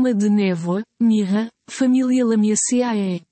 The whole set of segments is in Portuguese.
Pluma de névoa, mirra, família Lamiaceae.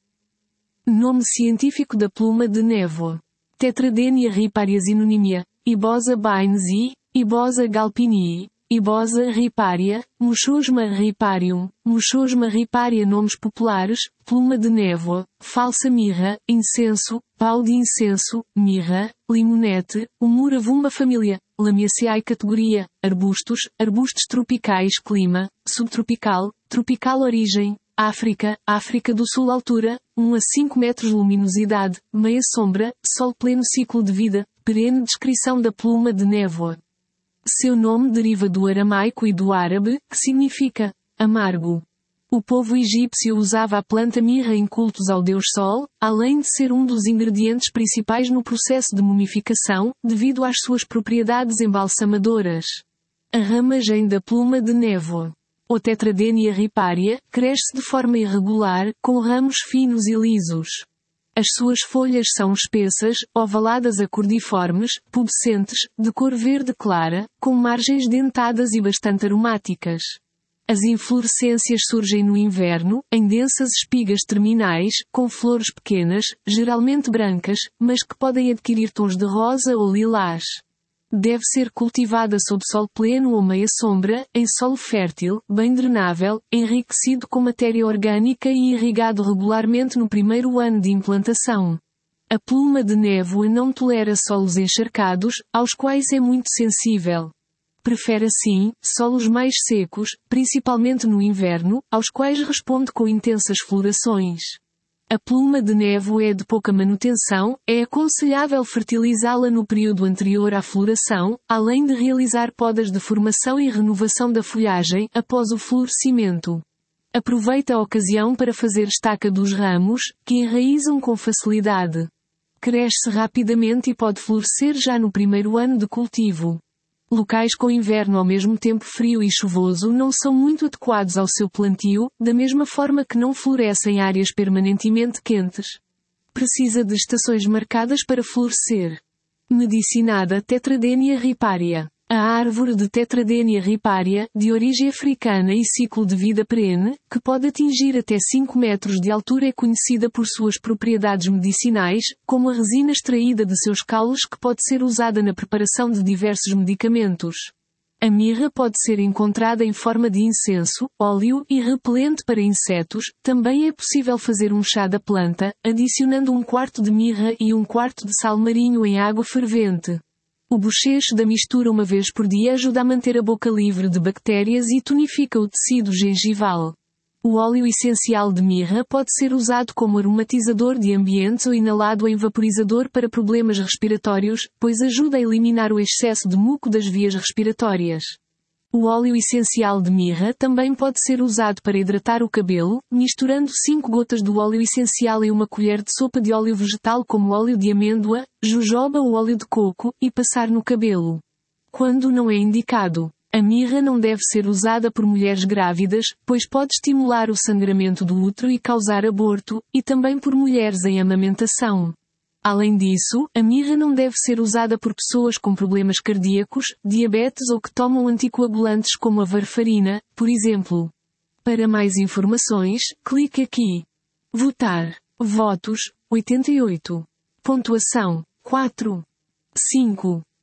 Nome científico da pluma de névoa. Tetradenia riparia sinonimia, Ibosa bainesi, Ibosa galpinii, Ibosa riparia, Muxosma riparium, Muxosma riparia. Nomes populares: pluma de névoa, falsa mirra, incenso, pau de incenso, mirra, limonete, Humura vumba. Família Lamiaceae. Categoria: arbustos, arbustos tropicais. Clima: subtropical, tropical. Origem: África, África do Sul. Altura: 1 a 5 metros. Luminosidade: meia sombra, sol pleno. Ciclo de vida: perene. Descrição da pluma de névoa. Seu nome deriva do aramaico e do árabe, que significa amargo. O povo egípcio usava a planta mirra em cultos ao deus Sol, além de ser um dos ingredientes principais no processo de mumificação, devido às suas propriedades embalsamadoras. A ramagem da pluma de névoa, ou Tetradenia riparia, cresce de forma irregular, com ramos finos e lisos. As suas folhas são espessas, ovaladas a cordiformes, pubescentes, de cor verde clara, com margens dentadas e bastante aromáticas. As inflorescências surgem no inverno, em densas espigas terminais, com flores pequenas, geralmente brancas, mas que podem adquirir tons de rosa ou lilás. Deve ser cultivada sob sol pleno ou meia sombra, em solo fértil, bem drenável, enriquecido com matéria orgânica e irrigado regularmente no primeiro ano de implantação. A pluma de névoa não tolera solos encharcados, aos quais é muito sensível. Prefere assim, solos mais secos, principalmente no inverno, aos quais responde com intensas florações. A pluma de névoa é de pouca manutenção, é aconselhável fertilizá-la no período anterior à floração, além de realizar podas de formação e renovação da folhagem após o florescimento. Aproveita a ocasião para fazer estaca dos ramos, que enraizam com facilidade. Cresce rapidamente e pode florescer já no primeiro ano de cultivo. Locais com inverno ao mesmo tempo frio e chuvoso não são muito adequados ao seu plantio, da mesma forma que não floresce em áreas permanentemente quentes. Precisa de estações marcadas para florescer. Medicinada Tetradenia riparia. A árvore de Tetradenia riparia, de origem africana e ciclo de vida perene, que pode atingir até 5 metros de altura, é conhecida por suas propriedades medicinais, como a resina extraída de seus caules, que pode ser usada na preparação de diversos medicamentos. A mirra pode ser encontrada em forma de incenso, óleo e repelente para insetos. Também é possível fazer um chá da planta, adicionando 1/4 de mirra e 1/4 de sal marinho em água fervente. O bochecho da mistura uma vez por dia ajuda a manter a boca livre de bactérias e tonifica o tecido gengival. O óleo essencial de mirra pode ser usado como aromatizador de ambientes ou inalado em vaporizador para problemas respiratórios, pois ajuda a eliminar o excesso de muco das vias respiratórias. O óleo essencial de mirra também pode ser usado para hidratar o cabelo, misturando 5 gotas do óleo essencial em uma colher de sopa de óleo vegetal como óleo de amêndoa, jojoba ou óleo de coco, e passar no cabelo. Quando não é indicado, a mirra não deve ser usada por mulheres grávidas, pois pode estimular o sangramento do útero e causar aborto, e também por mulheres em amamentação. Além disso, a mirra não deve ser usada por pessoas com problemas cardíacos, diabetes ou que tomam anticoagulantes como a varfarina, por exemplo. Para mais informações, clique aqui. Votar. Votos, 88. Pontuação, 4. 5.